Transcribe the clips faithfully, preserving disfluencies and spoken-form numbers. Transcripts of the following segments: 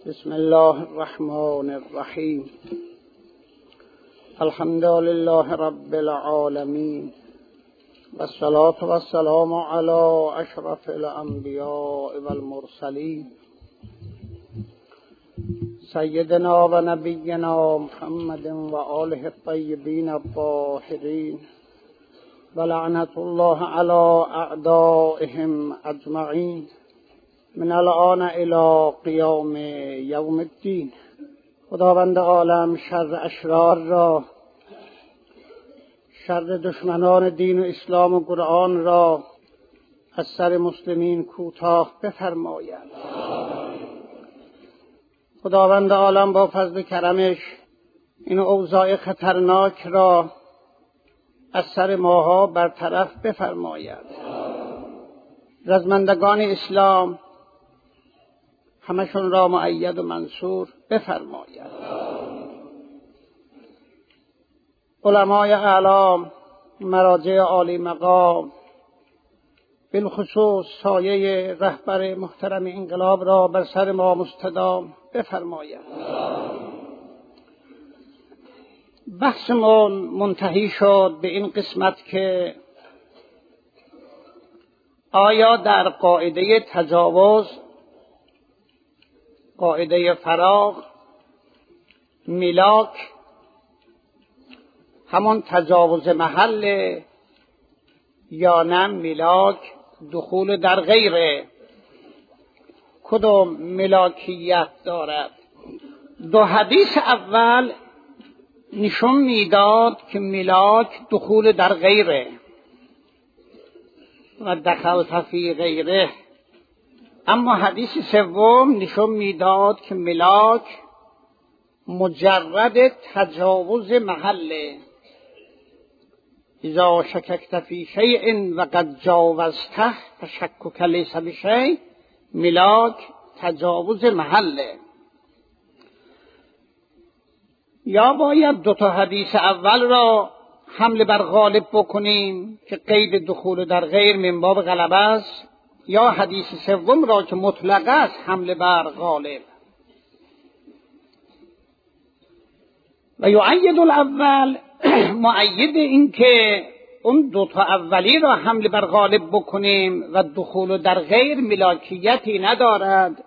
بسم الله الرحمن الرحیم. الحمد لله رب العالمین و الصلاة و السلام علی اشرف الانبیاء و المرسلین سیدنا و نبینا محمد و آله الطیبین الطاهرین و لعنت الله علی اعدائهم اجمعین من الان الی قیام یوم الدین. خداوند عالم شر اشرار را، شر دشمنان دین و اسلام و قرآن را از سر مسلمین کوتاه بفرماید. خداوند عالم با فضل کرمش این اوضاع خطرناک را از سر ماها برطرف بفرماید. رزمندگان اسلام همشون را مؤید و منصور بفرماید. علمای اعلام، مراجع عالی مقام، بالخصوص سایه رهبر محترم انقلاب را بر سر ما مستدام بفرماید. بحثمون منتهی شد به این قسمت که آیا در قاعده تجاوز، قاعده فراغ، میلاک همون تجاوز محل یا نه میلاک دخول در غیره؟ کدام ملاکیت دارد؟ دو حدیث اول نشون میداد که میلاک دخول در غیره و دخلت فی غیره، اما حدیث سوم نشون میداد که ملاک مجرد تجاوز محله. اذا شککت فی شیء و قد جاوزته فشکک لیس بشیء، ملاک تجاوز محله. یا باید دو تا حدیث اول را حمل بر غالب بکنیم که قید دخول در غیر من باب غلبه است، یا حدیث سوم را که مطلق است حمل بر غالب. و یؤید الاول، مؤید این که اون دو تا اولی را حمل بر غالب بکنیم و دخول در غیر ملاکیتی ندارد.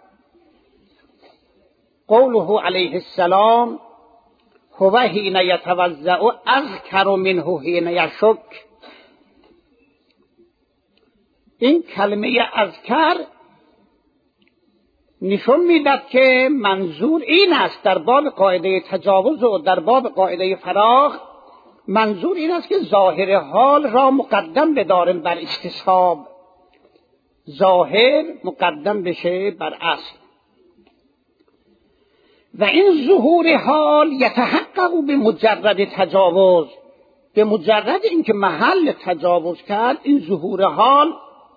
قوله علیه السلام هو حین یتوضأ اذکر منه حین یشک. این کلمه اذکر نشون میداد که منظور این است در باب قاعده تجاوز و در باب قاعده فراغ، منظور این است که ظاهر حال را مقدم بداریم بر استصحاب، ظاهر مقدم بشه بر اصل. و این ظهور حال یتحقق به مجرد تجاوز، به مجرد اینکه محل تجاوز کرد این ظهور حال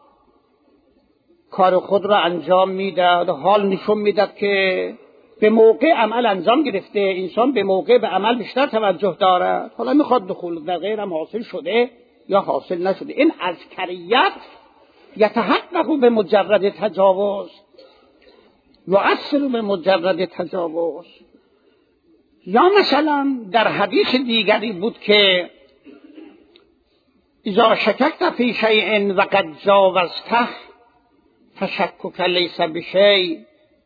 کار خود را انجام میداد. حال نشون میداد که به موقع عمل انجام گرفته، انسان به موقع به عمل بیشتر توجه دارد. حالا میخواد دخول در غیر هم حاصل شده یا حاصل نشده. این اذکریت یتحقق به مجرد تجاوز، یؤثر به مجرد تجاوز. یا مثلا در حدیث دیگری بود که اذا شککت فی شیء و قد جاوزته فشکک لیس بشیء،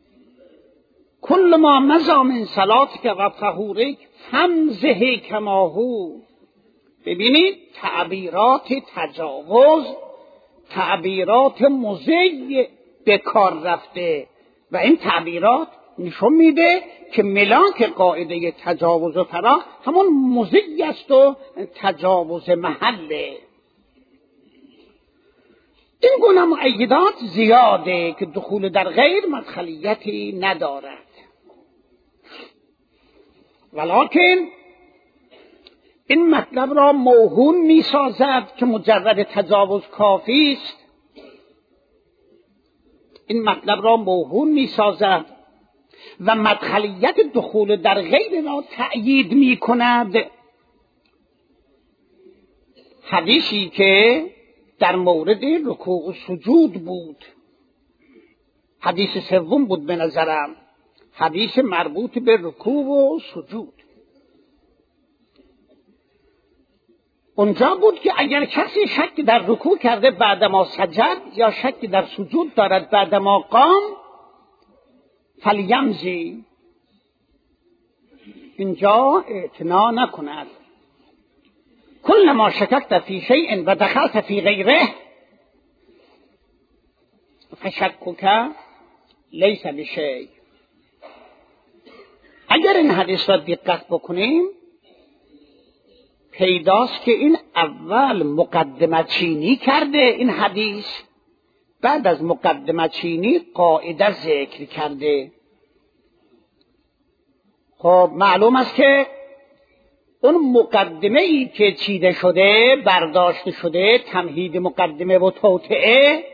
کل ما مضی من صلاتک و طهورک فامضه کما هو. ببینید تعبیرات تجاوز، تعبیرات مضی به کار رفته و این تعبیرات نشون میده که ملاک قاعده تجاوز و فراغ همون مضی است و تجاوز محله. این گونه مؤیدات زیاده که دخول در غیر مدخلیتی ندارد. ولکن این مطلب را موهوم می سازد که مجرد تجاوز کافی است. این مطلب را موهوم می سازد و مدخلیت دخول در غیر را تأیید می کند. حدیثی که در مورد رکوع و سجود بود، حدیث سوم بود به نظرم، حدیث مربوط به رکوع و سجود. اونجا بود که اگر کسی شک در رکوع کرده بعدما سجد یا شک در سجود دارد بعدما قام فلیمضی، اینجا اعتنا نکند. کل ما شککت فی شیء و دخلت فی غیره فشکک لیس بشیء. اگر این حدیث را دقت بکنیم پیداست که این اول مقدمه چینی کرده این حدیث، بعد از مقدمه چینی قاعده ذکر کرده. خب معلوم است که اون مقدمه ای که چیده شده برداشته شده، تمهید مقدمه و توطئه،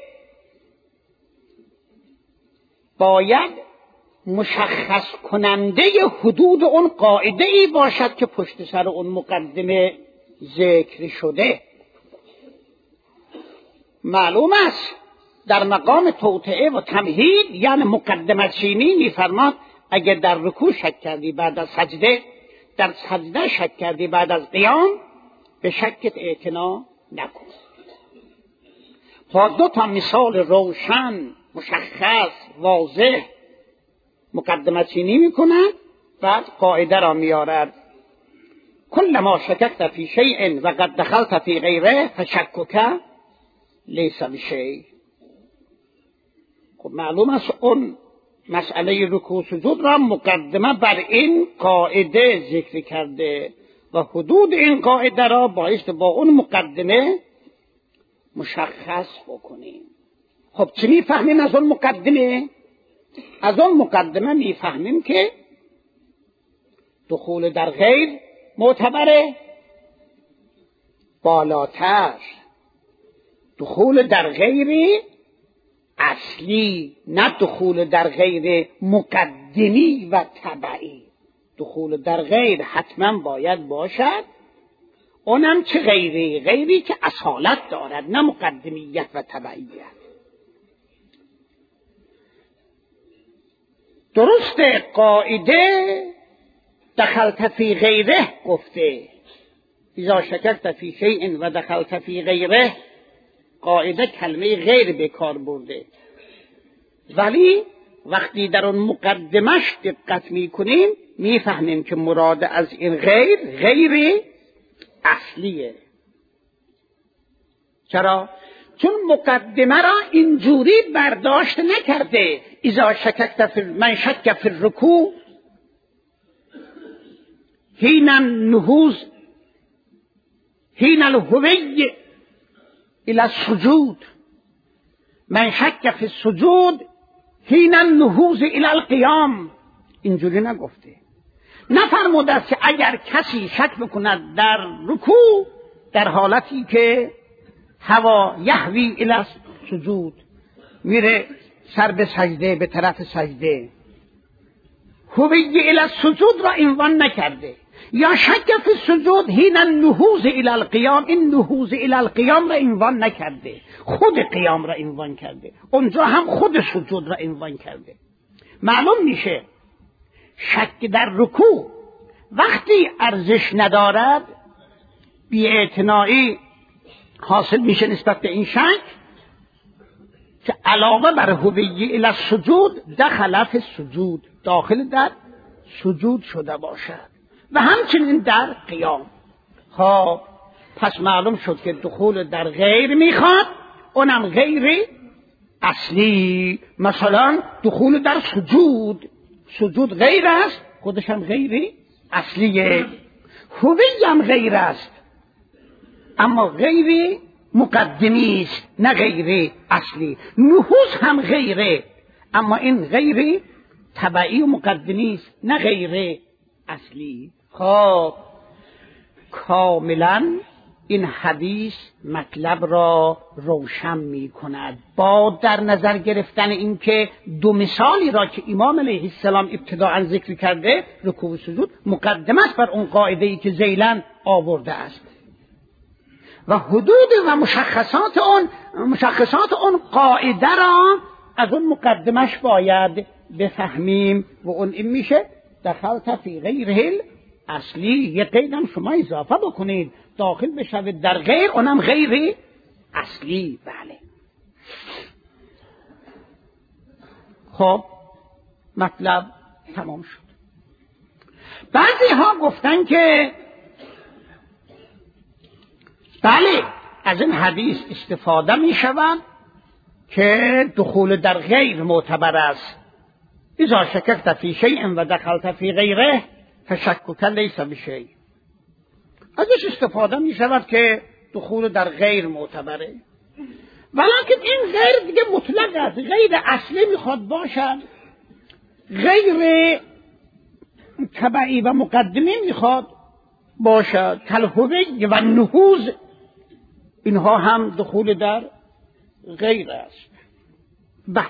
باید مشخص کننده حدود اون قاعده ای باشد که پشت سر اون مقدمه ذکر شده. معلوم است در مقام توطئه و تمهید یعنی مقدمه چینی می‌فرماد اگر در رکوع شک کردی بعد از سجده، در سجده شک کردی بعد از قیام، به شکت اعتنا نکن. تا دو تا مثال روشن مشخص واضح مقدمه چینی می‌کند، بعد قاعده را میارد. کل ما شککت فی شیء و قد دخلت فی غیره فشکک لیس بشیء. خب معلوم است اون مسئله رکوع سجود را مقدمه بر این قاعده ذکر کرده و حدود این قاعده را باید با اون مقدمه مشخص بکنیم. خب چی میفهمیم از اون مقدمه؟ از اون مقدمه میفهمیم که دخول در غیر معتبره، بالاتر دخول در غیر اصلی، نه دخول در غیر مقدمی و تبعی. دخول در غیر حتما باید باشد، اونم چه غیری؟ غیری که اصالت دارد، نه مقدمیت و تبعیت. درست قاعده دخلت فی غیره گفته، اذا شککت فی شیء و دخلت فی غیره، قاعده کلمه غیر به کار برده، ولی وقتی در اون مقدمش دقت میکنیم میفهمیم که مراد از این غیر غیر اصلیه. چرا؟ چون مقدمه را اینجوری برداشت نکرده اذا شککت فی من شک فی الرکوع حین النهوض حین الهوی الى السجود، من شک فی السجود حین النهوض الى القیام. اینجوری نگفته. نفرموده است که اگر کسی شک بکند در رکوع در حالتی که هوا یهوی الی السجود، میره سر به سجده، به طرف سجده، هوی الی السجود را عنوان نکرده. یا شک فی السجود حین النهوض الی القیام، این نهوض الی القیام را عنوان نکرده، خود قیام را عنوان کرده. اونجا هم خود سجود را عنوان کرده. معلوم میشه شک در رکوع وقتی ارزش ندارد بی‌اعتنایی حاصل میشه نسبت به این شک که علاوه بر هویی الی السجود دخل فی السجود، داخل در سجود شده باشد و همچنین در قیام. خب پس معلوم شد که دخول در غیر میخواد، اونم غیر اصلی. مثلا دخول در سجود، سجود غیر است، خودش هم غیر اصلیه. هوی هم غیر است اما غیر مقدمی است، نه غیر اصلی. نهوض هم غیره اما این غیر تبعی و مقدمی است، نه غیر اصلی. خب کاملا این حدیث مطلب را روشن می کند با در نظر گرفتن اینکه دو مثالی را که امام علیه السلام ابتداءً ذکر کرده، رکوع و سجود، مقدمه است بر اون قاعده‌ای که ذیلاً آورده است و حدود و مشخصات اون مشخصات اون قاعده را از اون مقدمش باید بفهمیم و اون این میشه دخلت فی غیره اصلی. یه قیدم شما اضافه بکنید، داخل بشوید در غیر، اونم غیر اصلی. بله. خب مطلب تمام شد. بعضی ها گفتن که بله از این حدیث استفاده می شود که دخول در غیر معتبر است. اذا شککت فی شیء و دخلت فی غیره فشکک لیس بشیء. ازش استفاده می شود که دخول در غیر معتبره، ولیکن این غیر دیگه مطلق است، غیر اصلی میخواد باشد، غیر تبعی و مقدمی میخواد باشد، کالهوی و نهوض، اینها هم دخول در غیر است. به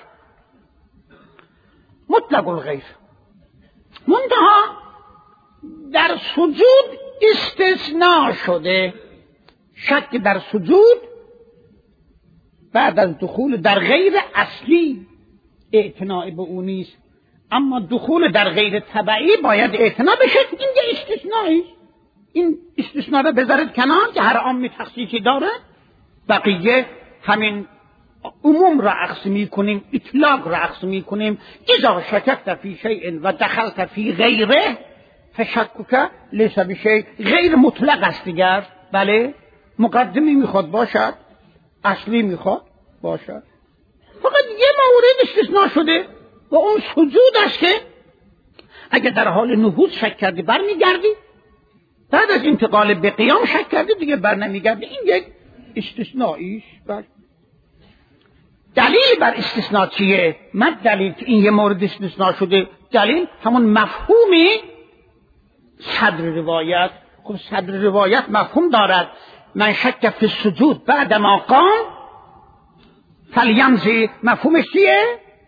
مطلق الغیر. منتها در سجود استثناء شده. شک در سجود بعد از دخول در غیر اصلی اعتناء به اون نیست، اما دخول در غیر تبعی باید اعتنا بشه. این یه استثنایی، این استثناء رو بذارید کنار که هر عام تخصیصی داره، بقیه همین عموم را عکس میکنیم، اطلاق را عکس میکنیم. اذا شککت فی شیء و دخلت فی غیره فشکک لیس بشیء. غیر مطلق است دیگر. بله مقدمی میخواد باشد، اصلی میخواد باشد، فقط یه مورد استثناء شده و اون سجود است که اگه در حال نهوض شک کردی بر میگردی، بعد از انتقال به قیام شک کردی دیگه بر نمیگردی. این یک استثنائیش. بر دلیل بر استثناء چیه؟ من دلیل که این یه مورد استثناء شده، دلیل همون مفهومی صدر روایت. خب صدر روایت مفهوم دارد، من شک فی السجود بعد ما قام فلیمضی. مفهومش چیه؟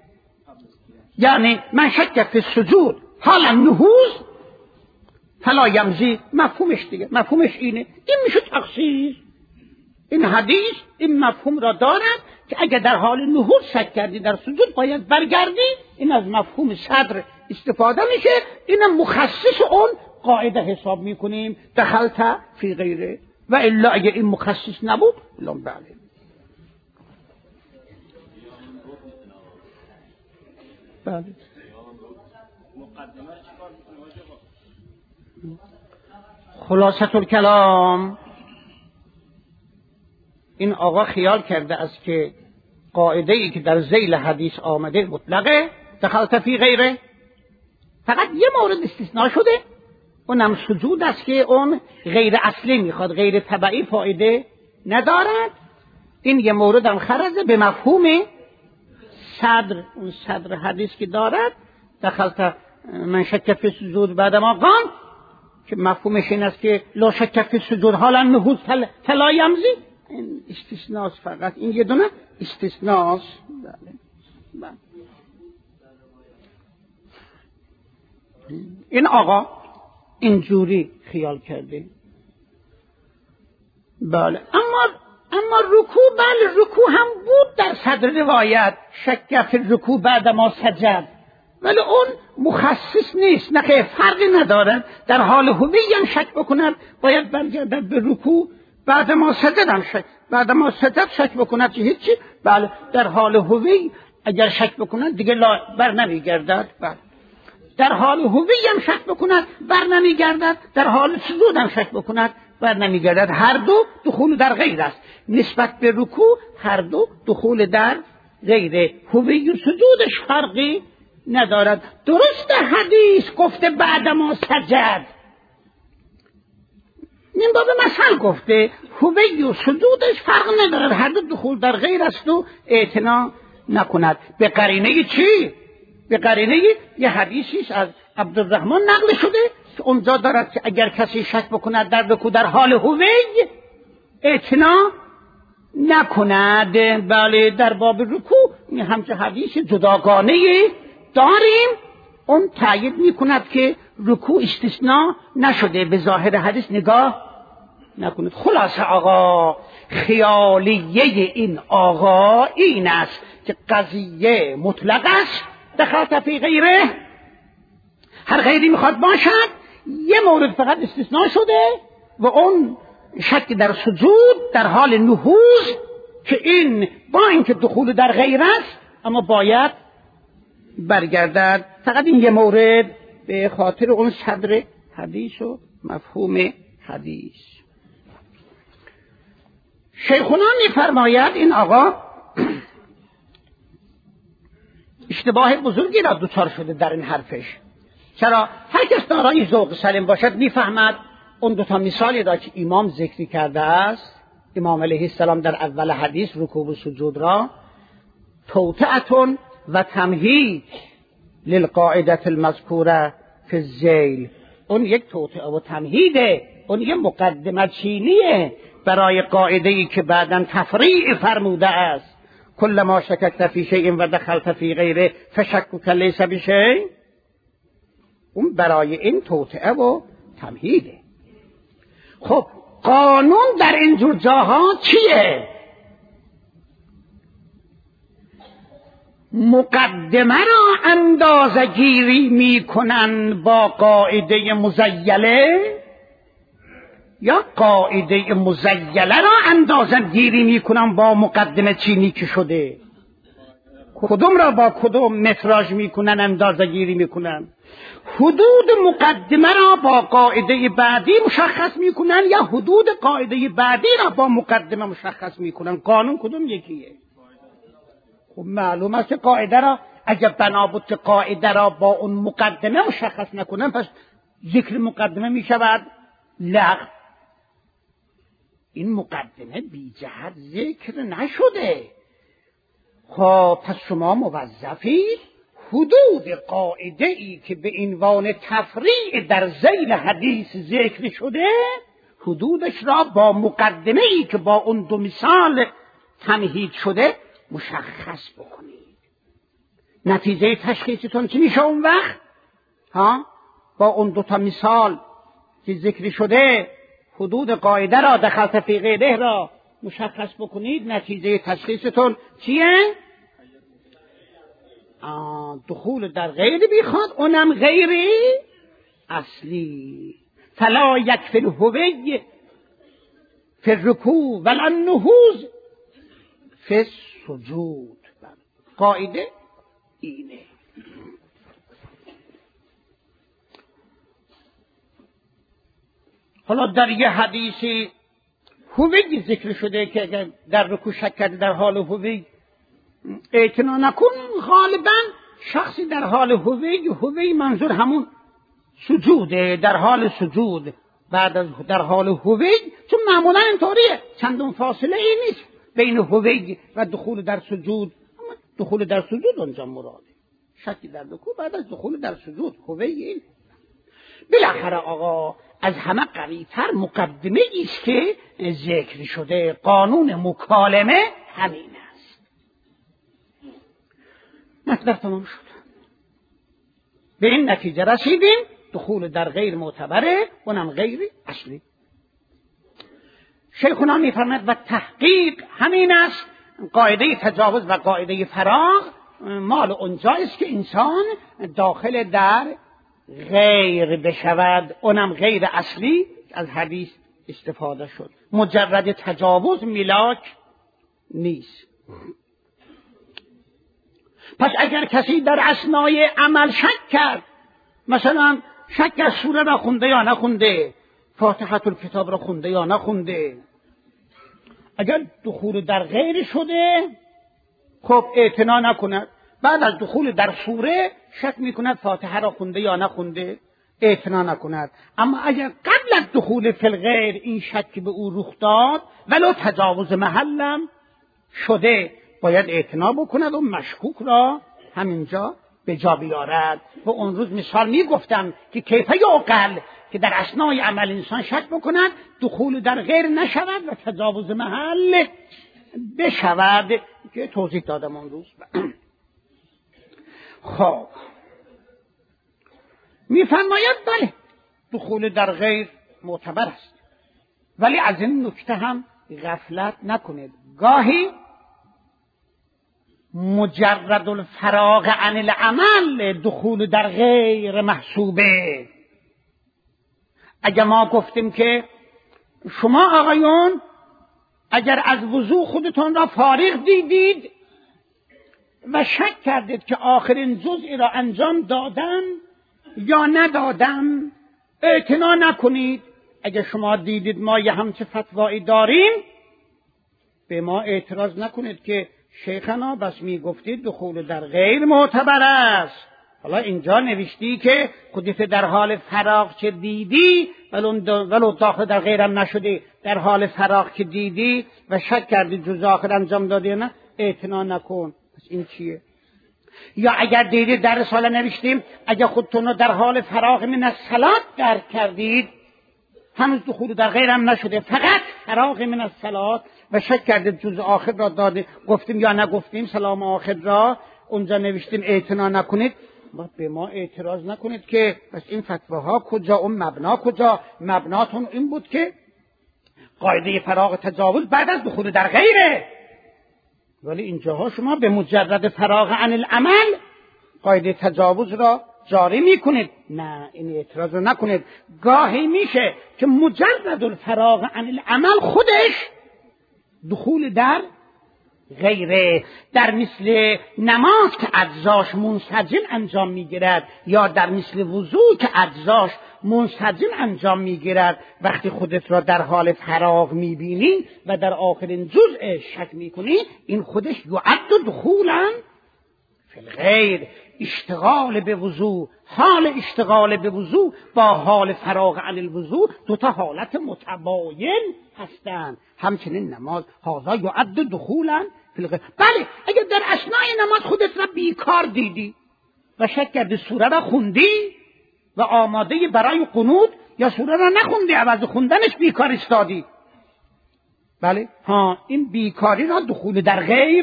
یعنی من شک فی السجود حال النهوض فلا یمضی. مفهومش دیگه، مفهومش اینه. این میشه تخصیص. این حدیث این مفهوم را دارد که اگر در حال نهوض شک کردی در سجود باید برگردی. این از مفهوم صدر استفاده میشه. اینم مخصص اون قاعده حساب میکنیم دخلت فی غیره، و الا اگر این مخصص نبود لام بله. بله خلاصه الکلام، این آقا خیال کرده است که قاعده ای که در ذیل حدیث آمده مطلقه، دخلت فی غیره، فقط یه مورد استثناء شده، اونم سجود است که اون غیر اصلی میخواد، غیر تبعی فایده ندارد. این یه مورد هم خرزه به مفهوم صدر، اون صدر حدیث که دارد دخلت من شک فی السجود بعد ما قام، که مفهومش این است که لا شک فی السجود حالا نهوض فلا یمضی. این استثناء فقط، این یه دونه استثناء. بله بله. این آقا اینجوری خیال کرده. بله اما اما رکوع، بله رکوع هم بود در صدر روایت، شک فی الرکوع بعد ما سجد، ولی اون مخصص نیست، نه که فرقی نداره. در حال هوی هم شک بکند باید برگردد به رکوع، بعد ما سجد هم شک، بعد ما سجد شک بکند چه هیچی. بله در حال هوی اگر شک بکند دیگه لا بر نمیگردد. بله در حال هوی هم شک بکند بر نمیگردد، در حال سجود هم شک بکند بر نمیگردد. هر دو دخول در غیر است. نسبت به رکوع هر دو دخول در غیر، هوی و سجودش فرقی ندارد. درست حدیث گفته بعد ما سجد، این باب مثل گفته هوی و سجودش فرق ندارد، هر دو دخول در غیر است و اعتنا نکند. به قرینه چی؟ به قرینه یه حدیثی از عبدالرحمن نقل شده که اونجا دارد که اگر کسی شک بکند در رکوع در حال هوی اعتنا نکند. بله در باب رکوع همچه حدیث جداگانه داریم، اون تایید میکند که رکوع استثناء نشده. به ظاهر حدیث نگاه نکنید. خلاصه آقا خیالیه این آقا این است که قضیه مطلق است، دخلت فی غیره، هر غیری میخواد باشد، یه مورد فقط استثناء شده و اون شک در سجود در حال نهوض، که این با اینکه دخول در غیر است اما باید برگردد. فقط این یه مورد به خاطر اون صدر حدیث و مفهوم حدیث. شیخنا میفرماید این آقا اشتباه بزرگی را دوچار شده در این حرفش. چرا؟ هر کس دارای ذوق سلیم باشد میفهمد اون دو تا مثالی را که امام ذکر کرده است، امام علیه السلام در اول حدیث رکوع و سجود را توطئه و تمهید للقاعده المذکوره فی الذیل، اون یک توطئه و تمهیده، اون یک مقدمه چینیه برای قاعده‌ای که بعداً تفریع فرموده است. کل ما شککت فی شیء و دخلت فی غیره فشکک لیس بشیء، اون برای این توطئه و تمهیده. خب قانون در این جور جاها چیه؟ مقدمه را اندازه گیری می کنن با قاعده مزیله یا قاعده مزیله را اندازه گیری می کنن با مقدمه چینی که شده؟ کدوم را با کدوم متراژ می کنن اندازه گیری می کنن؟ حدود مقدمه را با قاعده بعدی مشخص می کنن یا حدود قاعده بعدی را با مقدمه مشخص می کنن؟ قانون کدوم یکیه؟ خب معلوم است که قاعده را اگر بنا بود که قاعده را با اون مقدمه مشخص نکنن پس ذکر مقدمه می شود لغو. این مقدمه بی جهت ذکر نشده. خب پس شما موظفید حدود قاعده ای که به عنوان تفریع در ذیل حدیث ذکر شده حدودش را با مقدمه ای که با اون دو مثال تمهید شده مشخص بکنید. نتیجه تشخیصتون چی میشه اون وقت؟ ها؟ با اون دو تا مثال که ذکر شده حدود قاعده را دخلت فی غیره را مشخص بکنید. نتیجه تشخیصتون چیه؟ دخول در غیر بیخواد، اونم غیری اصلی. فلا یکفی الهوی فی الرکوع ولا النهوض فی السجود. قاعده اینه. حالا در یه حدیثی هوی ذکر شده که اگر در رکوع شک کرده در حال هوی اعتنا نکن. غالبا شخصی در حال هوی، هوی منظور همون سجوده، در حال سجود بعد از در حال هوی، چون معمولا اینطوریه چندون فاصله ای نیست بین هوی و دخول در سجود. اما دخول در سجود اونجا مراده، شکی در رکوع بعد از دخول در سجود هوی این. بالاخره آقا از همه قوی‌تر مقدمه ایست که ذکر شده. قانون مکالمه همین است. مطلب تمام شد. به این نتیجه رسیدیم دخول در غیر معتبره، اونم غیر اصلی. شیخنا میفرماید و تحقیق همین است. قاعده تجاوز و قاعده فراغ مال اونجایست که انسان داخل در غیر بشود، اونم غیر اصلی. از حدیث استفاده شد. مجرد تجاوز ملاک نیست. پس اگر کسی در اثنای عمل شک کرد، مثلا شک از سوره را خونده یا نخونده، فاتحه الکتاب را خونده یا نخونده، اگر دخول در غیر شده خب اعتنا نکند. بعد از دخول در سوره شک میکند فاتحه را خونده یا نخونده، اعتنا نکند. اما اگر قبل از دخول فی الغیر این شک به او رخ داد ولو تجاوز محلم شده، باید اعتنا بکند و مشکوک را همینجا به جا بیارد. و اون روز مثال میگفتم که کیفه عقل که در اثنای عمل انسان شک بکند، دخول در غیر نشود و تجاوز محل بشود که توضیح دادم اون روز. خب میفرماید بله دخول در غیر معتبر است، ولی از این نکته هم غفلت نکنید. گاهی مجرد الفراغ عن العمل دخول در غیر محسوبه. اگر ما گفتیم که شما آقایون اگر از وضو خودتون را فارغ دیدید و شک کردید که آخرین جزئی را انجام دادم یا ندادم، اعتنا نکنید. اگر شما دیدید ما یه همچه فتوایی داریم، به ما اعتراض نکنید که شیخنا بس می گفتید دخول در غیر معتبر است. حالا اینجا نوشتی که خودت در حال فراغ چه دیدی ولو داخل در غیرم نشدی، در حال فراغ که دیدی و شک کردی جز آخر انجام دادی نه، اعتنا نکن. پس این چیه؟ یا اگر دیدید در رساله نوشتیم اگر خودتون رو در حال فراغ من الصلات درک کردید، هنوز دخول در غیرم نشده، فقط فراغ من الصلات و شک کردید جز آخر را داده، گفتیم یا نگفتیم سلام آخر را، اونجا نوشتیم اعتنا نکنید. باید به ما اعتراض نکنید که پس این فتواها کجا، اون مبنا کجا؟ مبناتون این بود که قاعده فراغ تجاوز بعد از دخول در غیره، ولی اینجاها شما به مجرد فراغ عن العمل قاعده تجاوز را جاری میکنید. نه، این اعتراض رو نکنید. گاهی میشه که مجرد الفراغ عن العمل خودش دخول در غیره، در مثل نماز که اجزاش منسجم انجام میگیرد یا در مثل وضوء که اجزاش منسجم انجام میگیرد. وقتی خودت را در حال فراغ میبینی و در آخرین جزء شک میکنی، این خودش یعد دخولا فی الغیر. اشتغال به وضوء، حال اشتغال به وضوء با حال فراغ عن الوضوء دو تا حالت متباین هستند. همچنین نماز هذا یعد دخولا فی الغیر. بله، اگر در اثناء نماز خودت را بیکار دیدی و شک کردی سوره را خوندی و آماده برای قنوت، یا سوره را نخوندی عوض خوندنش بیکار استادی، بله ها، این بیکاری را دخول در غیر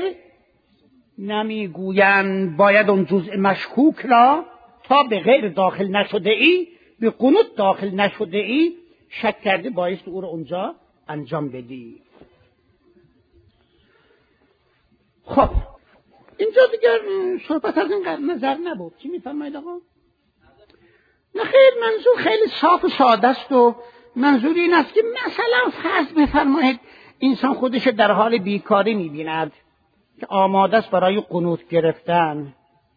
نمیگویند. باید اون جزء مشکوک را تا به غیر داخل نشده ای، به قنوت داخل نشده ای، شک کرده باید او را اونجا انجام بدی. خب اینجا دیگر صحبت از این نظر نبود. چی میفرمایید آقا؟ نه خیر، منظور خیلی صاف و ساده است و منظور این است که مثلا فرض بفرمایید انسان خودش در حال بیکاری میبیند که آماده است برای قنوت گرفتن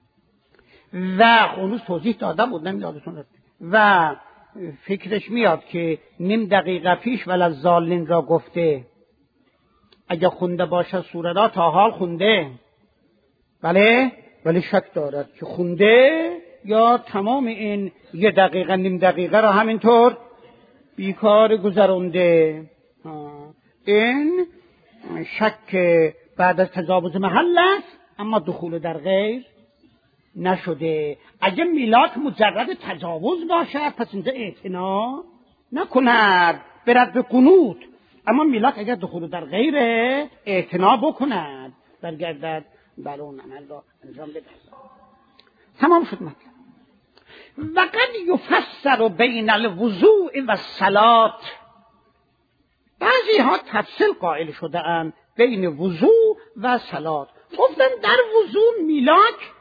و قنوت توضیح دادم بود نمیدادتون رفت و فکرش میاد که نیم دقیقه پیش وللضالین را گفته، اگه خونده باشه سوره را تا حال خونده، بله، ولی شک دارد که خونده یا تمام این یه دقیقه نیم دقیقه را همینطور بیکار گذرونده. این شک بعد از تجاوز محل است، اما دخول در غیر نشده. اگه میلاد مجرد تجاوز باشد پس اینجا اعتنا نکند، برد به قنوت. اما میلاد اگر دخول در غیر اعتنا بکند، برگردد بر اون عمل را انجام بده. تمام شد مطلب. وقد یفسر بین الوضوء و الصلاة. بعضی ها تفصیل قائل شده اند بین وضوء و صلات. گفتن در وضوء میلاک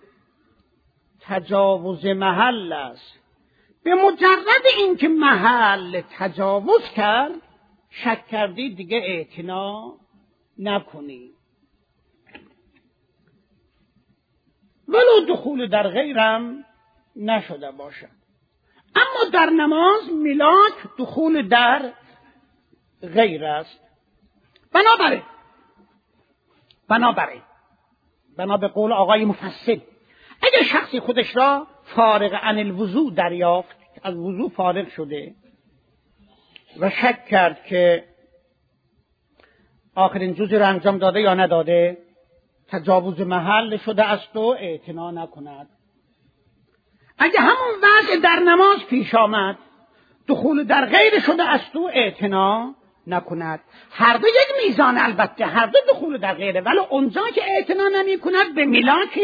تجاوز محل است، به مجرد اینکه محل تجاوز کرد شک کردی دیگه اعتنا نکنی، ولو دخول در غیرم نشده باشد. اما در نماز میلاک دخول در غیر است. بنابراین بنابراین بنا به قول آقای مفصل، اگر شخصی خودش را فارغ عن الوضوء دریافت، از وضوء فارغ شده و شک کرد که آخرین جزء را انجام داده یا نداده، تجاوز محل شده است و اعتنا نکند. اگر همون وضع در نماز پیش آمد، دخول در غیر شده است و اعتنا نکند. هر دو یک میزان، البته هر دو دخول در غیره، ولی اونجا که اعتنا نمی کند به میلاک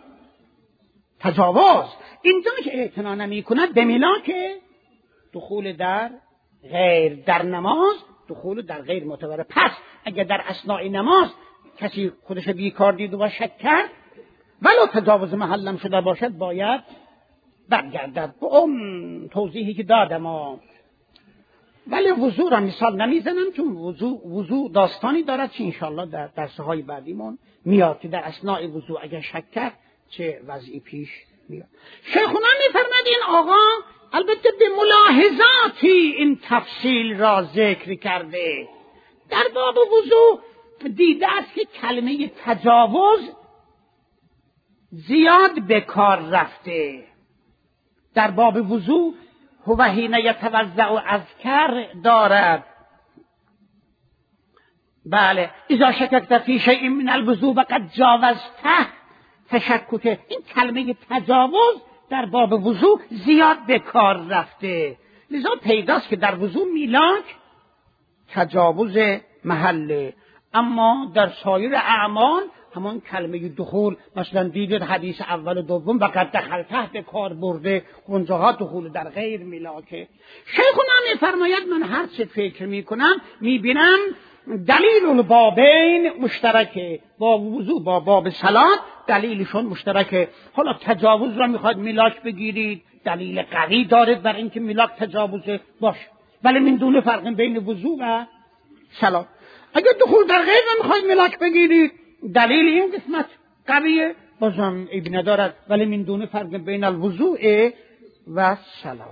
تجاوز، اینجا که اعتنا نمی کند به میلاک دخول در غیر. در نماز دخول در غیر معتبره. پس اگر در اثناء نماز کسی خودش بیکار دید و شک کرد ولو تجاوز محلم شده باشد باید برگردد. به اون توضیحی که دادم ها. ولی وضو را مثال نمیزنم چون وضو وضو داستانی دارد که انشالله در درسهای بعدیمون میاد که در اثناء وضو اگر شک کرد چه وضعی پیش میاد. شیخونا میفرماد این آقا البته به ملاحظاتی این تفصیل را ذکر کرده. در باب وضو دیده است که کلمه تجاوز زیاد به کار رفته. در باب وضو هو حین یتوضأ اذکر دارد. بله اذا شککت فی شیء من الوضوء وقد جاوزته تشکک. این کلمه تجاوز در باب وضو زیاد به کار رفته، لذا پیداست که در وضو میلاک تجاوز محله. اما در سایر اعمال همون کلمه دخول، مثلا دیدید حدیث اول و دوم وقد دخلته به کار برده، اونجاها دخول در غیر میلاکه. شیخونا میفرماید من هر چه فکر میکنم میبینم دلیل البابین مشترکه، با وضو با باب صلات دلیلشون مشترکه. حالا تجاوز را میخواید میلاک بگیرید، دلیل قوی دارید بر اینکه میلاک تجاوزه باش، ولی من دون فرق بین وضو و صلات. اگر دخول در غیر را میخواید میلاک بگیرید، دلیل این قسمت قویه، بازم عیب ندارد، ولی من دون فرق بین الوضوء و صلات.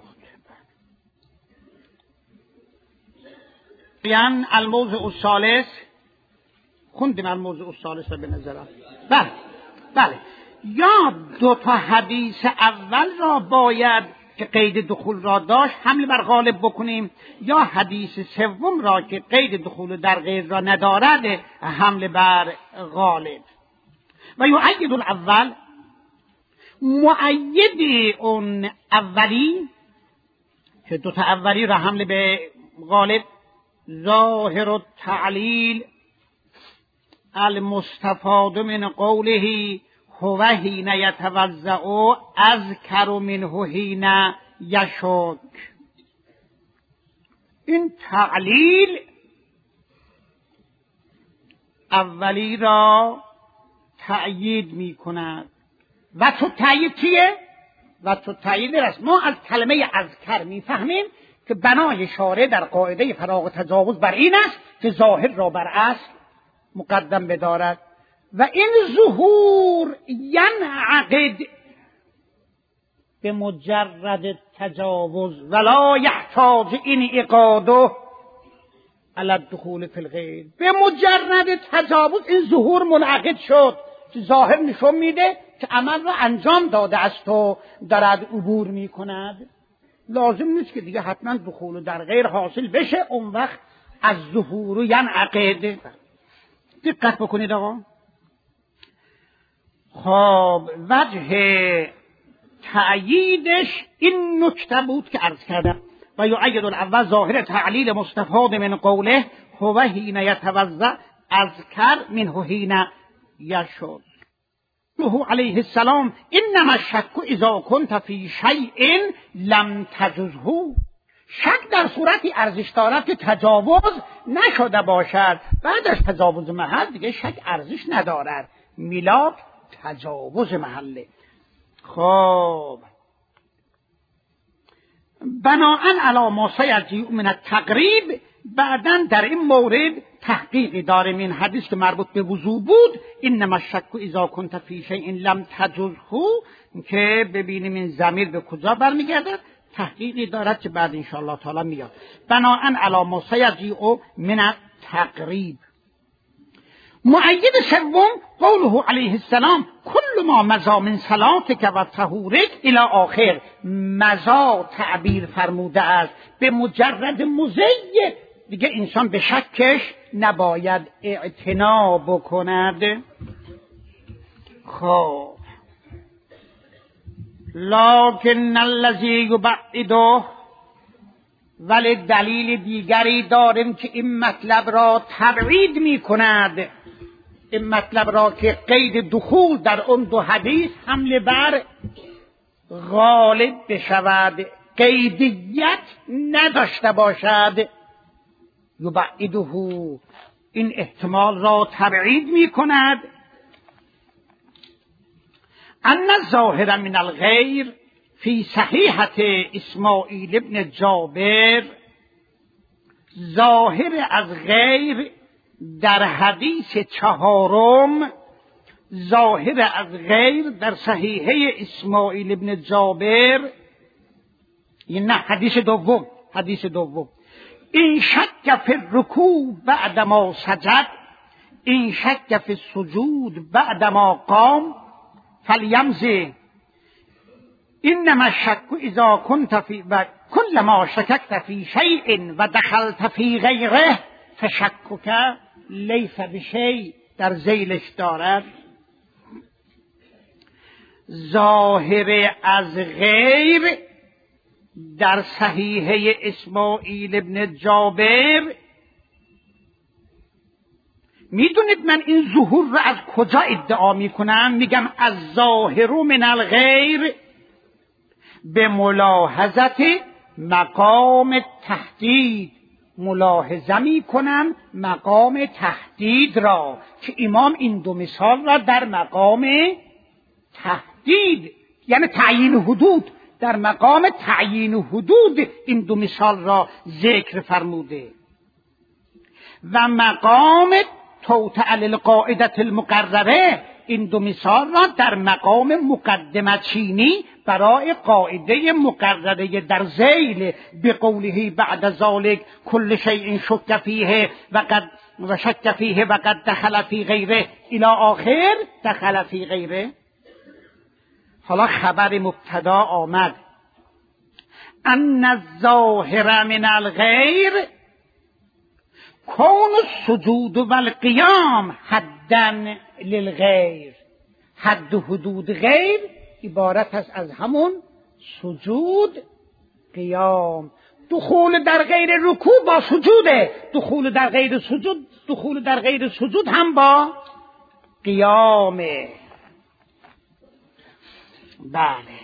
بیان الموضوع الثالث خوندیم الموضوع الثالث به نظرم. بله بله یا دو تا حدیث اول را باید که قید دخول را داشت حمل بر غالب بکنیم، یا حدیث سوم را که قید دخول در غیر را ندارد حمل بر غالب. و یؤید الاول مؤید اون اولی که دو تا اولی را حمل به غالب ظاهر التعلیل المستفاد من قوله هو حین یتوضأ اذکر منه حین یشک. این تعلیل اولی را تأیید می کند. و تو تأیید چیه؟ و تو تأیید است. ما از کلمه اذکر می فهمیم که بنای شارع در قاعده فراغ تجاوز بر این است که ظاهر را بر اصل مقدم بدارد و این ظهور ینعقد به مجرد تجاوز ولا یحتاج این اقاده علی الدخول فی الغیر. به مجرد تجاوز این ظهور منعقد شد که ظاهر نشون میده که عمل را انجام داده است و دارد عبور میکند. لازم نیست که دیگه حتما دخول در غیر حاصل بشه، اون وقت از ظهور ینعقد. دقت بکنید آقا. خب وجه تأییدش این نکته بود که عرض کردم. و یؤید الاول ظاهر تعلیل مستفاد من قوله هو حین یتوضأ اذکر منه حین یشک. له علیه السلام انما الشک اذا كنت فی شیء لم تجزه. شک در صورتی ارزش دارد که تجاوز نشده باشد. بعد از تجاوز محل دیگه شک ارزش ندارد. میلاک تجاوز محله. خب بناءً علی ما سیجیء من التقریب، بعداً در این مورد تحقیقی داریم. این حدیث که مربوط به وضو بود، انما الشک اذا كنت فی شیء لم تجزه، که ببینیم این ضمیر به کجا برمیگرده، تحقیقی دارد که بعد انشاءالله تعالی میاد. بناءً علی ما سیجیء من التقریب. مؤید سوم قوله علیه السلام کل ما مضی من صلاتک و طهورک الی آخر. مضی تعبیر فرموده است به مجرد مضی دیگه انسان به شکش نباید اعتنا بکند. خب لکن الذی یبعده، ولی دلیل دیگری داریم که این مطلب را تبعید می کند. این مطلب را که قید دخول در اون دو حدیث حمل بر غالب بشود، قیدیت نداشته باشد. یبعده این احتمال را تبعید می کند. ان الظاهر من الغیر فی صحیحة اسماعیل ابن جابر، ظاهر از غیر در حدیث چهارم، ظاهر از غیر در صحیحه اسماعیل ابن جابر، این نه حدیث دوم، حدیث دوم، این شک فی الرکوع بعد ما سجد، این شک فی السجود بعد ما قام فلیمضی، انما الشک اذا كنت فی و کل ما شککت فی شیء و دخلت فی غیره فشکک لیس بشیء، در ذیلش دارد ظاهر از غیر در صحیحه اسماعیل ابن جابر. میدونید من این ظهور رو از کجا ادعا میکنم؟ میگم از ظاهر من الغیر به ملاحظت مقام تهدید، ملاحظه میکنم مقام تهدید را که امام این دو مثال را در مقام تهدید، یعنی تعیین حدود، در مقام تعیین حدود این دو مثال را ذکر فرموده و مقام توطئه للقاعده المقرره، این دو مثال را در مقام مقدمه چینی برای قاعده مقرره در ذیل، به قوله بعد ذلک کل شیء شک فیه و قد و شک فیه و قد دخل فی غیره الی آخر دخل فی غیره. حالا خبر مبتدا آمد، ان الظاهر من الغیر کون السجود و القیام حدا للغیر، حد و حدود غیر عبارت است از همون سجود قیام. دخول در غیر رکوع با سجوده، دخول در غیر سجود دخول در غیر سجود هم با قیامه. بله،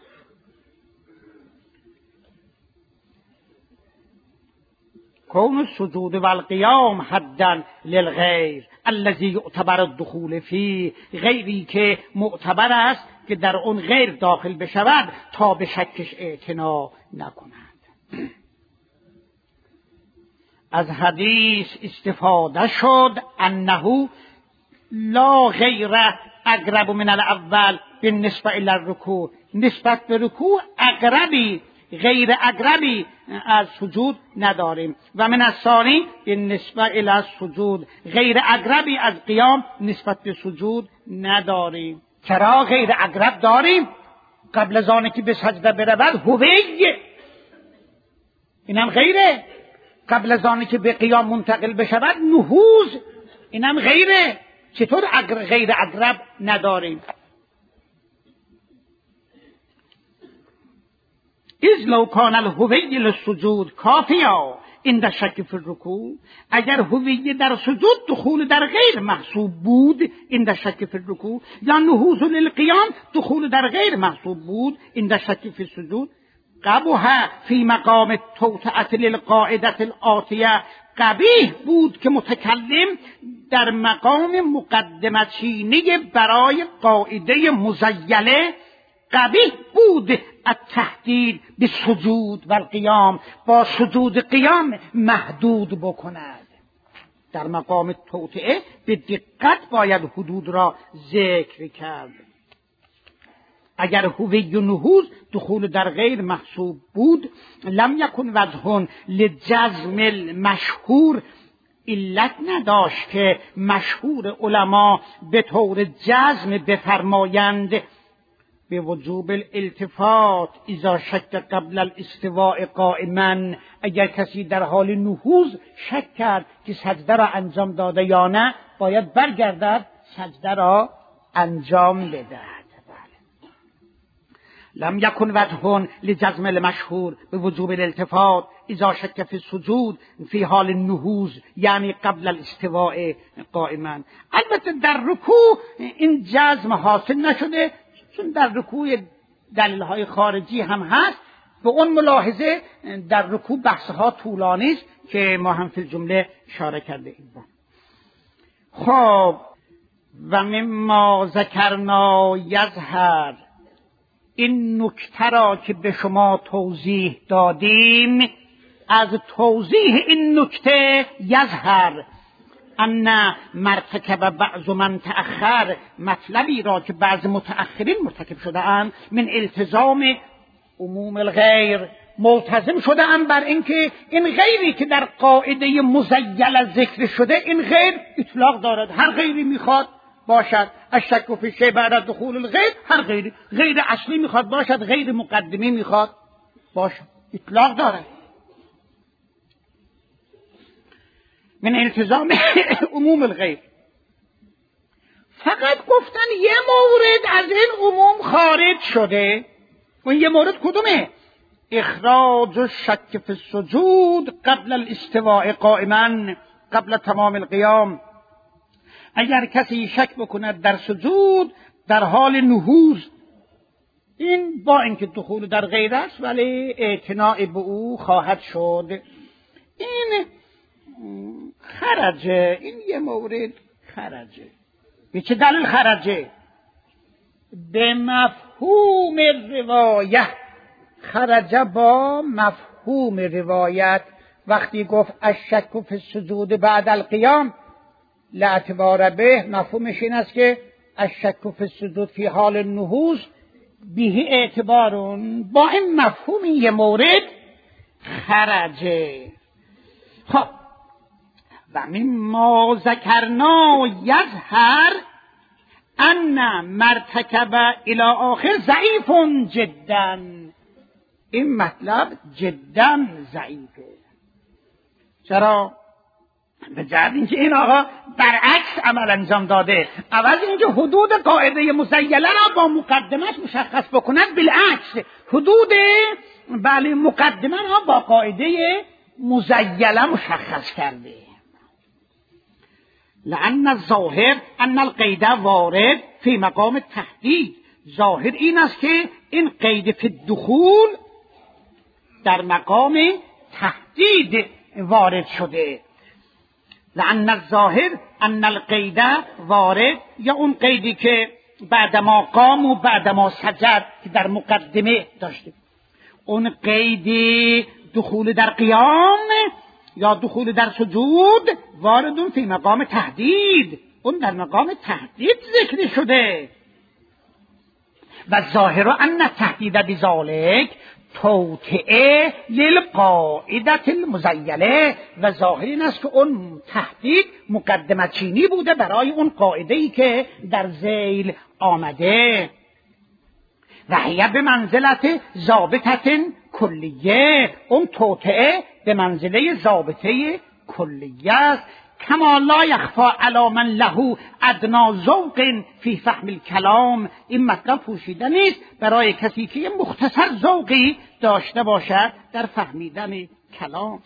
کون السجود و القیام حدا للغیر الذی یعتبر الدخول فی، غیری که معتبر است که در اون غیر داخل بشود تا به شکش اعتنا نکند. از حدیث استفاده شد انه لا غیر اقرب من الاول بالنسبه الی الرکوع، نسبت به رکوع اقربی غیر اقربی از سجود نداریم، و من الثانی بالنسبه الی السجود غیر اقربی از قیام نسبت به سجود نداریم. چرا غیر اقرب داریم؟ قبل از آنکه به سجده برود هوی، اینم غیره. قبل از آنکه به قیام منتقل بشود نهوض، اینم غیره. چطور غیر اقرب نداریم؟ اذ لو کان الهوی للسجود کافیا عند شک فی الرکوع، اگر هوی در سجود دخول در غیر محسوب بود عند شک فی الرکوع، یا نهوض للقیام دخول در غیر محسوب بود عند شک فی السجود، قبح فی مقام توطئه للقاعده الآتیه، قبیح بود که متکلم در مقام مقدمه چینی برای قاعده مزیله قبیح بود التهدید به سجود و القیام، با سجود قیام محدود بکند. در مقام توطئه به دقت باید حدود را ذکر کرد. اگر هوی و نهوض دخول در غیر محسوب بود لم یکن وجه لجزم المشهور، علت نداشت که مشهور علما به طور جزم بفرمایند به وجوب الالتفات اذا شک قبل الاستواء قائما، اگر کسی در حال نهوض شک کرد که سجده را انجام داده یا نه باید برگردد سجده را انجام بدهد. لم یکن وجه لجزم المشهور به وجوب الالتفات اذا شک فی السجود فی حال النهوض، یعنی قبل الاستواء قائما. البته در رکوع این جزم حاصل نشده، چون در رکوع دلیل‌های خارجی هم هست. به اون ملاحظه در رکوع بحث‌ها طولانی است که ما هم فی الجمله اشاره کرده ایم. خب و مما ذکرنا یظهر، این نکته را که به شما توضیح دادیم، از توضیح این نکته یظهر ان مرتکب بعض من تأخر، مطلبی را که بعض متأخرین مرتکب شده اند من التزام عموم الغیر، ملتزم شده اند بر اینکه این غیری که در قاعده مزیل ذکر شده، این غیر اطلاق دارد، هر غیری میخواد باشد. الشک فی الشیء بعد دخول الغیر، هر غیری، غیر اصلی میخواد باشد، غیر مقدمی میخواد باشد، اطلاق دارد. من التزام عموم الغیر. فقط گفتن یه مورد از این عموم خارج شده. اون یه مورد کدومه؟ اخراج الشک فی السجود قبل الاستواء قائما قبل تمام القیام. اگر کسی شک بکند در سجود در حال نهوض، این با اینکه دخول در غیر است ولی اعتناء به او خواهد شد. این خرجه، این یه مورد خرجه. به چه دلیل خرجه؟ به مفهوم روایت خرجه، با مفهوم روایت. وقتی گفت الشک فی السجود بعد القیام لا اعتبار به، مفهومش این است که الشک فی السجود فی حال النهوض به اعتبارون. با این مفهوم یه مورد خرجه. خب و مما ذکرنا یظهر ان مرتکب الی آخر ضعیف جدا. این مطلب جدا ضعیفه. چرا؟ به جهت اینکه این آقا برعکس عمل انجام داده. عوض اینکه حدود قاعده مزیله را با مقدمت مشخص بکند، بالعکس حدود بله مقدمه را با قاعده مزیله مشخص کرده. لأن الظاهر ان القید وارد فی مقام تهدید. ظاهر این است که این قید فی الدخول در مقام تهدید وارد شده. لأن الظاهر ان القید وارد، یا اون قیدی که بعدما قام و بعدما سجد که در مقدمه داشته، اون قیدی دخول در قیام یا دخول در سجود واردون فی مقام تهدید، اون در مقام تهدید ذکر شده. و ظاهر ان تهدید بذالک توطئه للقاعده المزیله. و ظاهر این است که اون تهدید مقدمه چینی بوده برای اون قاعده ای که در ذیل آمده. و هی به منزلت ضابطه کلیه، اون توطئه به منزله ضابطه کلیه است. کما لا یخفی علی من له ادنا ذوق فی فهم الکلام. این مطلب پوشیده نیست برای کسی که مختصر ذوقی داشته باشد در فهمیدن کلام.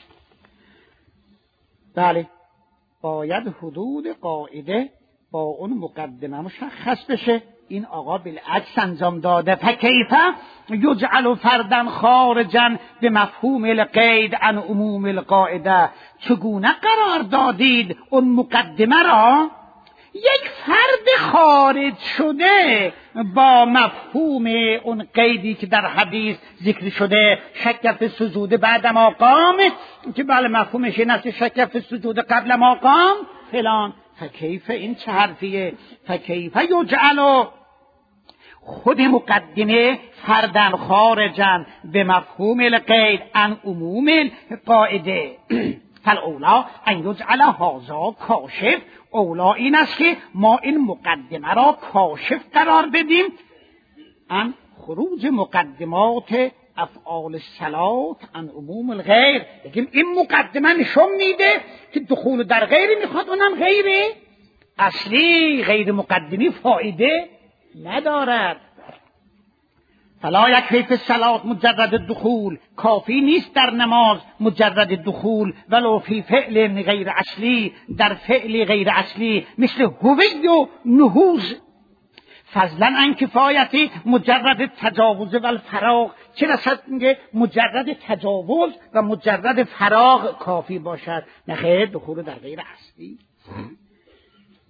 بله، باید حدود قاعده با اون مقدمه مشخص بشه. این آقا بالعکس انجام داده. فکیف یجعل فردا خارجا به مفهوم القید عن عموم القاعده. چگونه قرار دادید اون مقدمه را یک فرد خارج شده با مفهوم اون قیدی که در حدیث ذکر شده، شک فی السجود بعد ما قام، که بله مفهومش این است شک فی السجود قبل ما قام فلان. فکیف، این چه حرفیه؟ فکیف یجعل، خود مقدمه فردن خارجن به مفهوم القید عن عموم القاعده. فالاولا ان یجعل هذا کاشف. اولا این است که ما این مقدمه را کاشف قرار بدیم عن خروج مقدمات افعال الصلات عن عموم الغیر. بگیم این مقدمه نشون میده که دخول در غیر میخواد، اونم غیر اصلی، غیر مقدمی فایده ندارد. فلا یکفی فی الصلات مجرد الدخول، کافی نیست در نماز مجرد دخول، ولو فی فعل غیر اصلی، در فعل غیر اصلی مثل هوی و نهوض. فضلا عن کفایتی مجرد تجاوز و الفراغ، چه رسد میگه مجرد تجاوز و مجرد فراغ کافی باشد، نه خیر دخول در غیر اصلی.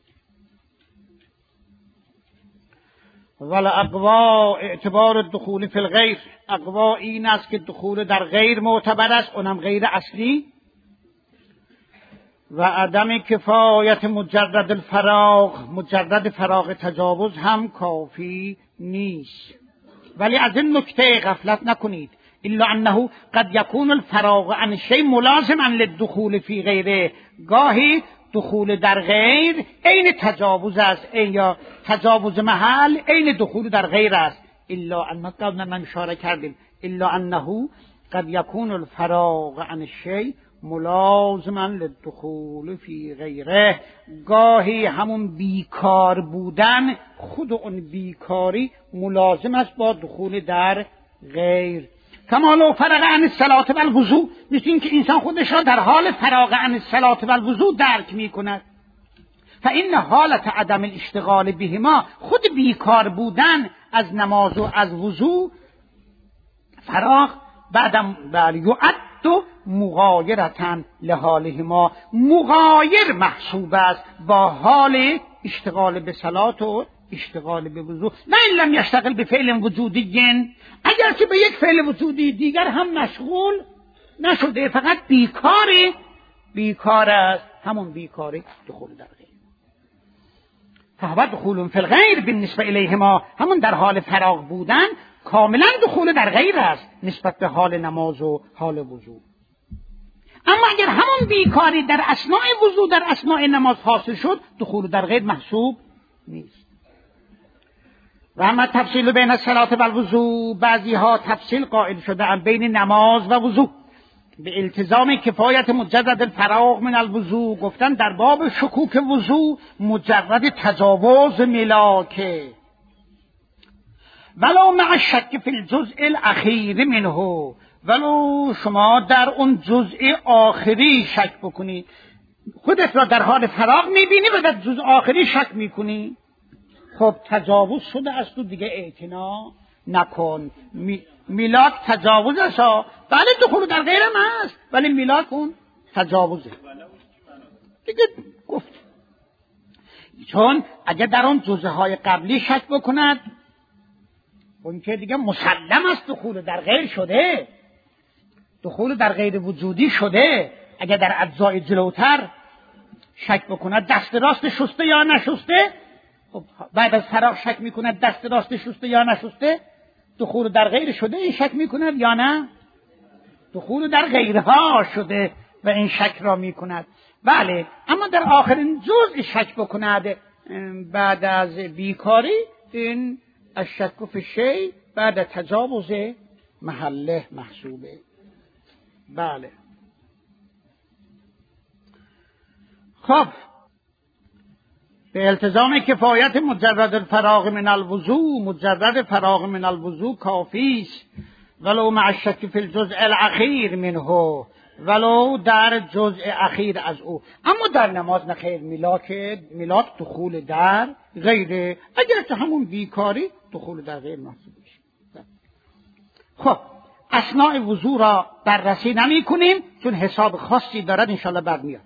ولا اقوا اعتبار الدخول فی الغیر، اقوا این است که دخول در غیر معتبر است، اونم غیر اصلی. و عدم کفایت مجرد الفراغ، مجرد فراغ تجاوز هم کافی نیست. ولی از این نکته غفلت نکنید، الا انه قد یکون الفراغ عن شیء ملازما للدخول فی غیره، گاهی دخول در غیر عین تجاوز است، این یا تجاوز محل عین دخول در غیر است. الا ان قبلا من اشاره کردیم الا انه قد یکون الفراغ عن شیء ملازما للدخول فی غیره، گاهی همون بیکار بودن، خود اون بیکاری ملازم است با دخول در غیر. کما لو فرغ عن الصلاة والوضوء، مثل این که انسان خودش را در حال فراغ عن الصلاة والوضوء درک می کند. فإن حالت عدم الاشتغال بهما، خود بیکار بودن از نماز و از وضوء فراغ بعدم بر یعد مغایرتن لحالهما، مغایر محسوب است با حال اشتغال به صلات و اشتغال به وضوء. نه این لم یشتغل به فعل وجودی، اگر که به یک فعل وجودی دیگر هم مشغول نشده، فقط بیکاری بیکار است، همون بیکاری دخول در غیر. فهو دخول فی الغیر بالنسبه الیهما، همون در حال فراغ بودن کاملا دخول در غیر است نسبت به حال نماز و حال وضوء. اما اگر همون بیکاری در اثناء وضوء در اثناء نماز حاصل شد، دخول در غیر محسوب نیست. و اما تفصیل بین الصلاة و الوضوء، بعضی ها تفصیل قائل شده بین نماز و وضوء به التزام کفایت مجرد الفراغ من الوضوء، گفتن در باب شکوک وضوء مجرد تجاوز ملاکه، ولو مع الشک فی الجزء الاخیر منه، ولو شما در اون جزء آخری شک بکنی، خودت را در حال فراغ میبینی و در جزء آخری شک میکنی، خب تجاوز شده است و دیگه اعتنا نکن. می... میلاک تجاوز است، بله دخول در غیر هم هست، ولی میلاک اون تجاوزه دیگه گفت. چون اگر در اون جزء های قبلی شک بکند، اون که دیگه مسلم است دخول در غیر شده، دخول در غیر وجودی شده. اگر در اجزای جلوتر شک بکند دست راست شسته یا نشسته، خب بعد از فراغ شک میکند دست راست شسته یا نشسته، دخول در غیر شده، این شک میکند یا نه دخول در غیرها شده و این شک را میکند. بله، اما در آخرین جزء شک بکند بعد از بیکاری، این الشک فی الشیء بعد تجاوز محله محسوبه. بله خب، به التزام کفایت مجرد الفراغ من الوضوء، مجرد فراغ من الوضوء کافی است، ولو مع الشک فی الجزء الاخیر منه، ولو در جزء اخیر از او. اما در نماز نخیر، میلاک میلاک دخول در غیره، اگر که همون بیکاری دخول در غیر محسوب میشه. خب اثناء وضوء را بررسی نمی کنیم چون حساب خاصی دارد، انشاءالله بعد میاد.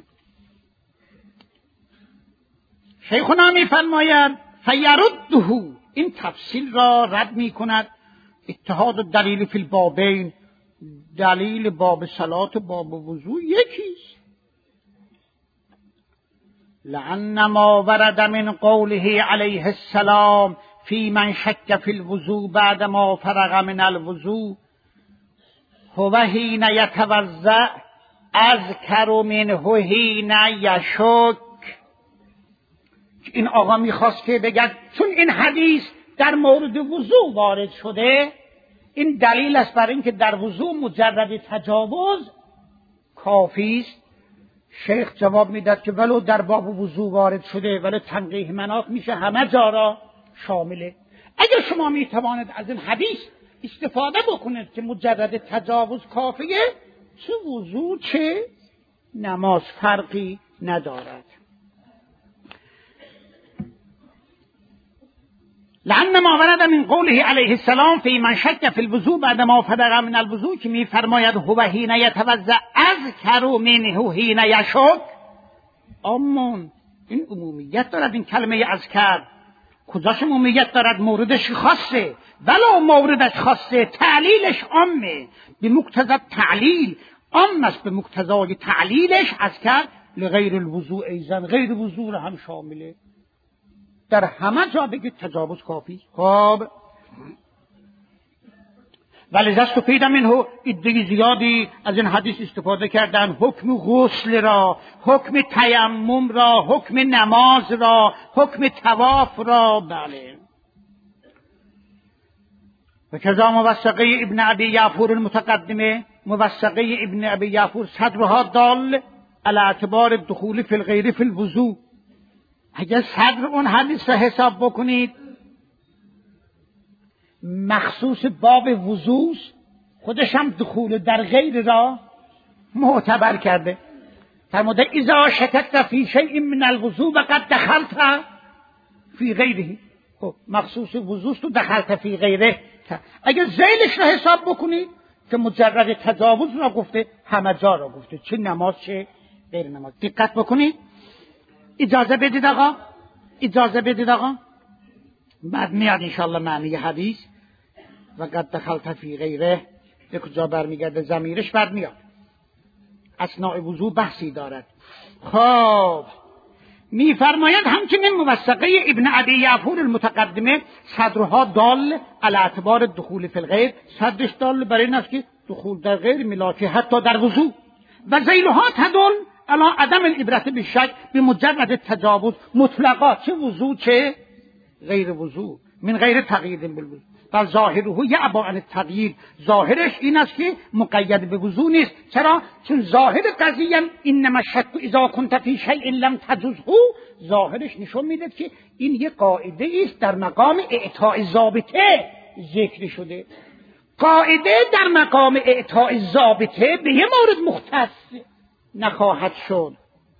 شیخنا می فرماید فیرده، این تفصیل را رد می کند. اتحاد الدلیل فی البابین، دلیل باب صلات و باب وضوء یکیست. لأن ما ورد من قوله علیه السلام فی من شک فی الوضوء بعد ما فرغ من الوضوء هو حین یتوضأ اذکر منه حین یشک. این آقا میخواست که بگه چون این حدیث در مورد وضوء وارد شده، این دلیل است بر این که در وضوء مجرد تجاوز کافی است. شیخ جواب میداد که ولو در باب وضوء وارد شده، ولی تنقیح مناط میشه همه جا را شامله. اگر شما میتواند از این حدیث استفاده بکنید که مجرد تجاوز کافیه، چه وضوء چه نماز فرقی ندارد. لأن ما ورد من قوله علیه السلام فی من شک فی الوضوء بعد ما فرغ من الوضوء، که میفرماید هو حین یتوضأ اذکر منه حین یشک. اما این عمومیت دارد این کلمه اذکر، کجاش مومیت دارد؟ موردش خاصه، ولو موردش خاصه تعلیلش عامه. به مقتضی تعلیل عام است، به مقتضای تعلیلش از کرد لغیر الوضوء ایزن، غیر وضوء رو هم شامله. در همه جا بگید تجاوز کافی. خب ولی دست پیدا منه عده زیادی از این حدیث استفاده کردن، حکم غسل را، حکم تیمم را، حکم نماز را، حکم طواف را. بله. و کذا موثقه ابن ابی یعفور المتقدمه، موثقه ابن ابی یعفور صدرها دال علی اعتبار الدخول فی الغیر فی الوضوء. اگر صدر اون حدیث را حساب بکنید مخصوص باب وضوء، خودش هم دخول در غیر را معتبر کرده. فرموده اذا شککت فی شیء من الوضوء وقد دخلت فی غیره. خب مخصوص وضوء تو دخلت فی غیره. اگر ذیلش را حساب بکنید که مجرد تجاوز را گفته، همه جا را گفته، چه نماز چه غیر نماز. دقت بکنید. اجازه بدید آقا، اجازه بدید آقا، بعد میاد انشاءالله معنی حدیث و قد دخلت فی غیره به کجا برمیگرده، ضمیرش بعد میاد. اثناء وضوء بحثی دارد. خب میفرماید همچنین موثقه ابن ابی یعفور المتقدمه صدرها دال علی اعتبار دخول فی الغیر، صدرش دال برای این است که دخول در غیر ملاکه حتی در وضوء، و ذیلها تدل علی عدم العبرت بالشک بمجرد تجاوز مطلقا، چه وضوء چه غیر وضوء، من غیر تقیید بالوضوء. و ظاهره یعبا عن التقیید، ظاهرش این است که مقید به وضوء نیست. چرا؟ چون ظاهر قضیه انما الشک اذا كنت فی شیء لم تجزه، ظاهرش نشون میده که این یک قاعده است در مقام اعطاء ضابطه ذکر شده. قاعده در مقام اعطاء ضابطه به یه مورد مختص نخواهد شد.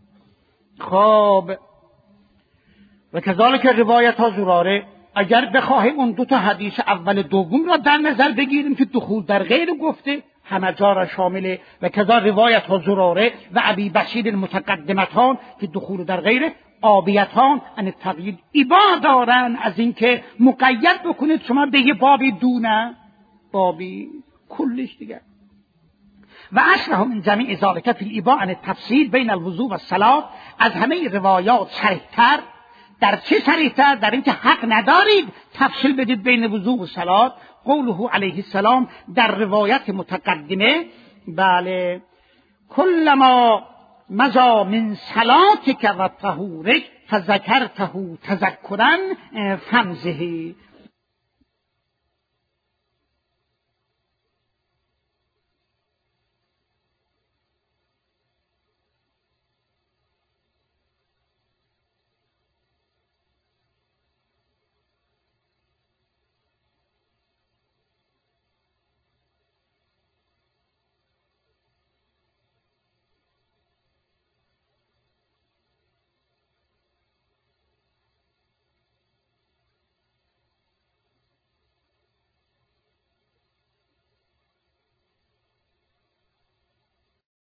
خب و کذالک روایت ها زراره، اگر بخواهیم اون دو تا حدیث اول دوم را در نظر بگیریم که دخول در غیر گفته، همه جا را شامله، و کذا روایت ها زراره و ابی بشیر المتقدمتان که دخول در غیر آبیتان ان تقیید ایبا دارن از اینکه مقید بکنید شما به یه بابی دونه بابی کلش دیگر. و اشرح من جمیع ذالک فی الایباء عن التفصیل بین الوضوء و الصلاة، از همه روایات صریح‌تر. در چه صریح‌تر؟ در اینکه حق ندارید تفصیل بدید بین وضوء و صلات. قوله علیه السلام در روایت متقدمه، بله، کلما مضى من صلاتک و طهورک فذکرته تذکرا فامزه.